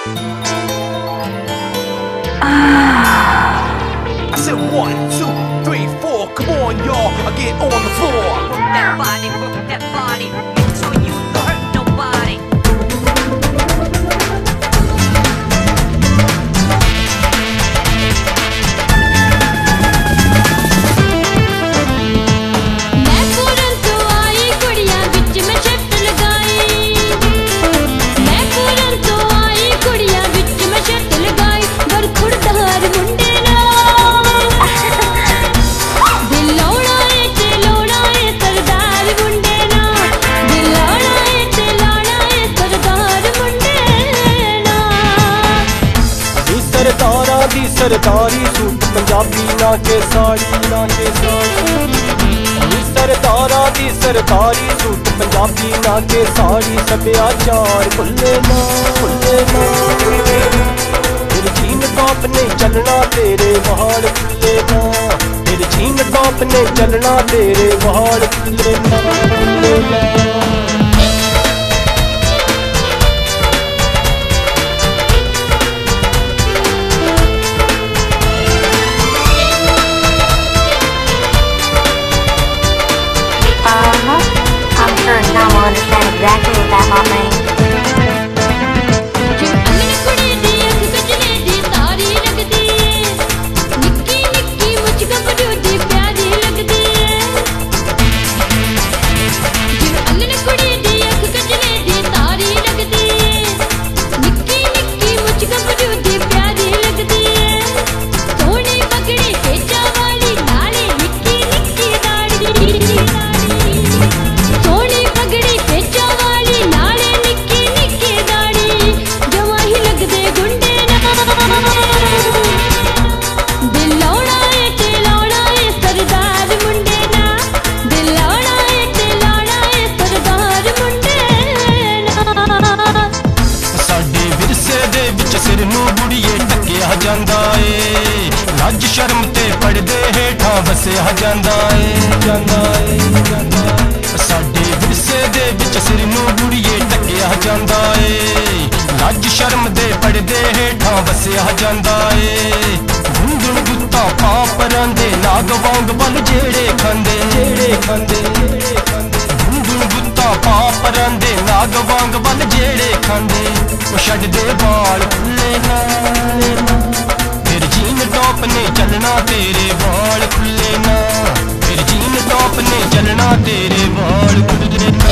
I said 1, 2, 3, 4. Come on, y'all. I get on the floor. Move that body, make sure you don't hurt nobody. मैं पूरन तो आई कुड़ियां बिच में shift लगाई मैं पूरन तो आई कुड़ियां बिच में शिफ्ट लगाई गर खुड़दार मुंडे ना दिल लौड़ा ए ते लौड़ा ए सरदार मुंडे ना दिल लौड़ा ए ते लौड़ा ए सरदार मुंडे ना दी सरदारा दी सरदारी सूट पंजाबी ना के साड़ी दी सरदारा दी सरदारी सूट पंजाबी ना के साड़ी सभ्याचार खुले ना तेरे जीन टॉप नहीं चलना तेरे वाल खुले ना तेरे जीन टॉप नहीं चलना तेरे वाल खुले ना I'm sure Tom will understand exactly what that all means. जे अंगन कुड़ी दी अख गजरे दी तारी लगदी है निक्की निक्की मुझ गबरू दी प्यारी लगदी है जे अंगन कुड़ी दी अख गजरे दी तारी लगदी है निक्की निक्की मुझ गबरू दी प्यारी लगदी है सोहनी पगड़ी पेचा वाली नाले निक्की निक्की दाड़ी सोहनी पगड़ी पेचा वाली नाले निक्की निक्की दाड़ी जवां ही लगदे गुंडे ना दिल लौड़ा ए ते लौड़ा ए सरदार मुंडे ना दिल लौड़ा ए ते लौड़ा ए सरदार मुंडे ना ਸਾਡੇ ਵਿਰਸੇ ਦੇ ਵਿੱਚ ਸਿਰ ਨੂੰ ਬੁੜੀਏ ਟੱਕਿਆ ਜਾਂਦਾ ਏ ਲੱਜ ਸ਼ਰਮ ਤੇ ਪਰਦੇ ਹੇਠਾਂ ਵਸਿਆ ਜਾਂਦਾ ਏ ਸਾਡੇ ਵਿਰਸੇ ਦੇ ਵਿੱਚ ਸਿਰ ਨੂੰ ਬੁੜੀਏ ਟੱਕਿਆ ਜਾਂਦਾ ਏ ਲੱਜ ਸ਼ਰਮ ਦੇ ਪਰਦੇ ਹੇਠਾਂ ਵਸਿਆ ਜਾਂਦਾ ਏ ਗੁੰਗਣ ਗੁੱਤਾ ਪਾਪਰਾਂ ਦੇ ਨਾਗ ਵਾਂਗ ਬਲ ਜਿਹੜੇ ਖਾਂਦੇ ਗੁੰਗਣ ਗੁੱਤਾ ਪਾਪਰਾਂ ਦੇ ਨਾਗ ਵਾਂਗ ਬਲ ਜਿਹੜੇ ਖਾਂਦੇ ਉਹ ਛੱਡਦੇ ਵਾਲ ਖੁੱਲੇ ਨਾ ਫਿਰ ਜੀਨ ਟੌਪ ਨੇ ਚੱਲਣਾ ਤੇਰੇ ਵਾਲ ਖੁੱਲੇ ਨਾ ਫਿਰ ਜੀਨ ਟੌਪ ਨੇ ਚੱਲਣਾ ਤੇਰੇ ਵਾਲ ਖੁੱਲੇ ਨਾ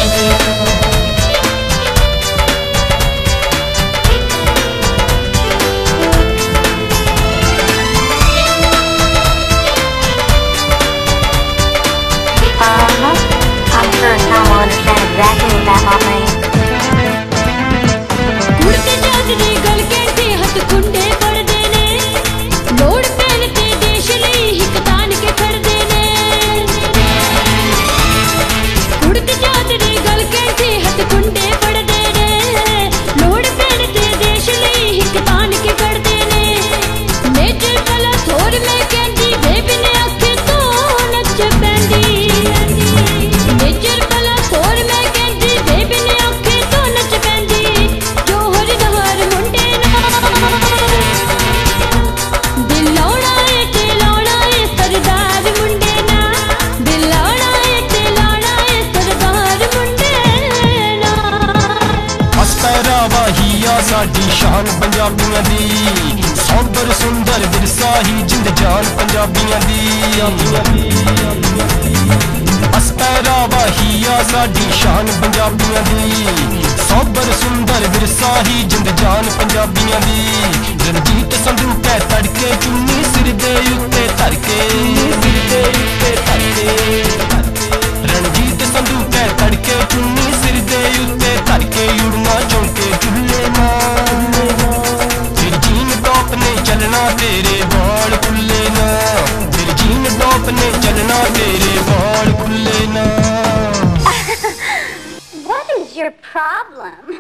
I'm sure Tom will understand exactly what that all means. ਕੁੜਤੇ ਚਾਦਰੇ ਗਲ ਕੈਂਠੇ ਹੱਥ ਖੁੰਡੇ ਪੜਦੇ ਨੇ ਲੋੜ ਪੈਣ ਤੇ ਦੇਸ਼ ਲਈ ਹਿੱਕ ਤਾਣ ਕੇ ਖੜਦੇ ਨੇ ਕੁੜਤੇ ਚਾਦਰੇ ਗਲ ਕੈਂਠੇ ਹੱਥ ਖੁੰਡੇ ਪੜਦੇ ਨੇ ਲੋੜ ਪੈਣ ਤੇ ਦੇਸ਼ ਲਈ ਹਿੱਕ ਤਾਣ ਕੇ ਖੜਦੇ ਨੇ ਮੇਜਰ ਕਲਾ ਥੋਰ ਮੈਂ ਕਹਿੰਦੀ ਬੇਬੀ ਨੇ ਅੱਖੇ ਤੋਂ ਨੱਚ ਪੈਂਦੀ ਮੇਜਰ ਕਲਾ ਥੋਰ ਮੈਂ ਕਹਿੰਦੀ ਬੇਬੀ ਨੇ ਅੱਖੇ ਤੋਂ ਨੱਚ ਪੈਂਦੀ ਜੋ ਹਰਦਾਰ ਮੁੰਡੇ ਨਾ ਦਿਲ ਲੌੜਾ ਏ ਤੇ ਲੌੜਾ ਏ ਸਰਦਾਰ ਮੁੰਡੇ ਨਾ ਦਿਲ ਲੌੜਾ ਏ ਤੇ ਲੌੜਾ ਏ ਸਰਦਾਰ ਮੁੰਡੇ ਨਾ ਬਸ ਪਹਿਰਾਵਾ ਹੀ ਆ ਸਾਡੀ ਸ਼ਾਨ ਪੰਜਾਬੀਆਂ ਦੀ ਸੌਂਦਰ ਸੁੰਦਰ ਵਿਰਸਾ ਹੀ ਜਿੰਦ ਜਾਨ ਪੰਜਾਬੀਆਂ ਦੀ ਬਸ ਪਹਿਰਾਵਾ ਹੀ ਆ ਸਾਡੀ ਸ਼ਾਨ ਪੰਜਾਬੀਆਂ ਦੀ ਸੌਂਦਰ ਸੁੰਦਰ ਵਿਰਸਾ ਹੀ ਜਿੰਦ ਜਾਨ ਪੰਜਾਬੀਆਂ ਦੀ ਰਣਜੀਤ ਸੰਧੂ ਪੈ ਤੜਕੇ ਚੁੰਨੀ ਸਿਰ ਦੇ ਉੱਤੇ ਧਰ ਕੇ ਰਣਜੀਤ ਸੰਧੂ ਪੈ ਤੜਕੇ ਚੁੰਨੀ ਸਿਰ ਦੇ ਉੱਤੇ ਧਰ ਕੇ ਉੜਨਾ ਚੌਂਕੇ ਚੁੱਲੇ ਨਾ ਫਿਰ ਜੀਨ ਟੌਪ ਨੇ ਚੱਲਣਾ ਤੇਰੇ ਵਾਲ ਖੁੱਲੇ ਨਾ ਫਿਰ ਜੀਨ ਟੌਪ ਨੇ ਚੱਲਣਾ ਤੇਰੇ ਵਾਲ ਖੁੱਲੇ ਨਾ What is your problem?